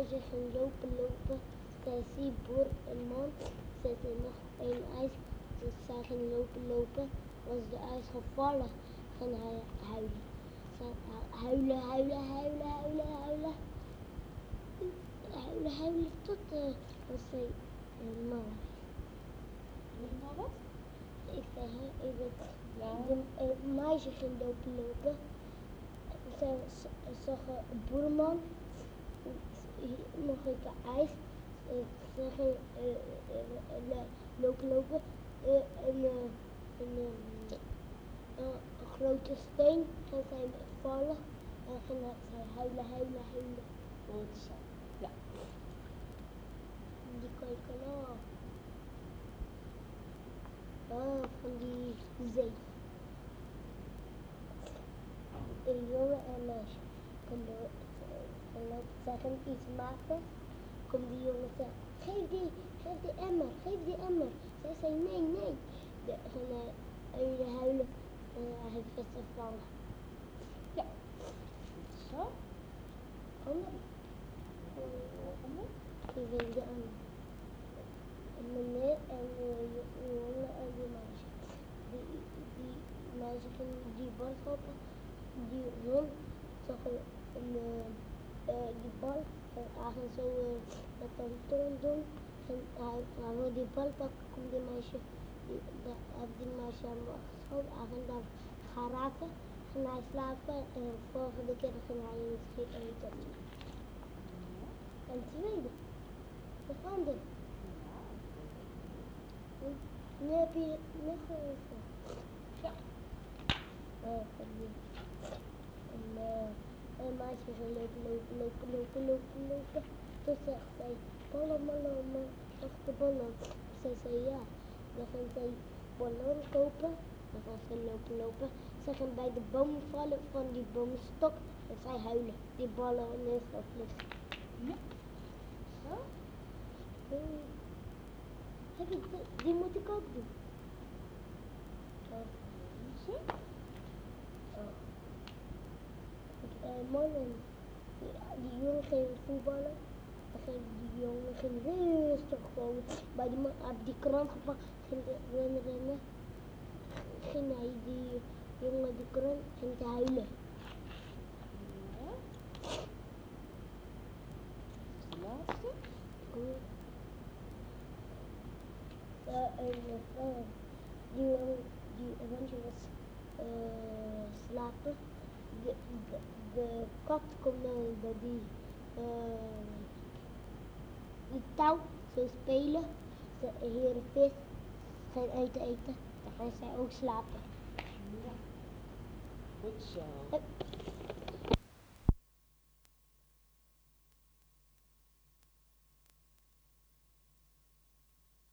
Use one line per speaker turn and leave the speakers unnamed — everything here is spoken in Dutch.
meisje ging lopen. Zij ziet boer en man zitten nog een ijs. Dus zij ging lopen. Was de ijs gevallen. Ging hij huilen. Zij huilen tot was zij mal.
Nog wat?
Ik zeg even, de meisje ging lopen. Zij zag een boerman, nog een ijs. Ze ging lopen. Een grote steen ging zij vallen en ging zij huilen.
Goed zo. Ja.
Die kijken af. Van die zee. Een jongen en een meisje. Zij gaan iets maken. Komt die jongen zeggen, geef die emmer. Zij zei nee. Ze gaan huilen en hij heeft vissen vangen.
Ja. Goed zo.
Ander? Ik weet de ander. Een meneer en een jongen en die meisje. Die meisje ging die bal schoppen. Die hond zag die bal en hij ging zo met een tong doen. En hij wil die bal pakken, komt die meisje, die meisje hem geschoten. Hij ging daar gaan raken. Ging hij slapen en de volgende keer ging hij iets eten. En tweede, de ander. Nu heb je nog even.
Ja.
En een meisje ging lopen. Toen zegt zij, ballen, mag de ballen? Zij zei ja. Dan ging zij ballen kopen. Dan ging ze lopen. Ze ging bij de boom vallen van die boomstok. En zij huilen. Die ballen ineens geflitst.
Ja. Zo.
Die moet ik ook doen.
Zo.
Mannen, die jongen ging voetballen. Die jongen ging rustig gewoon bij die man op die krant gepakt, ging rennen. Ging hij die jongen die krant ging te huilen.
Ja. De laatste. Die hondje was slapen. De kat komt bij die touw zo spelen. Ze heren vis gaan eten. Dan gaan zij ook slapen. Ja. Goed zo.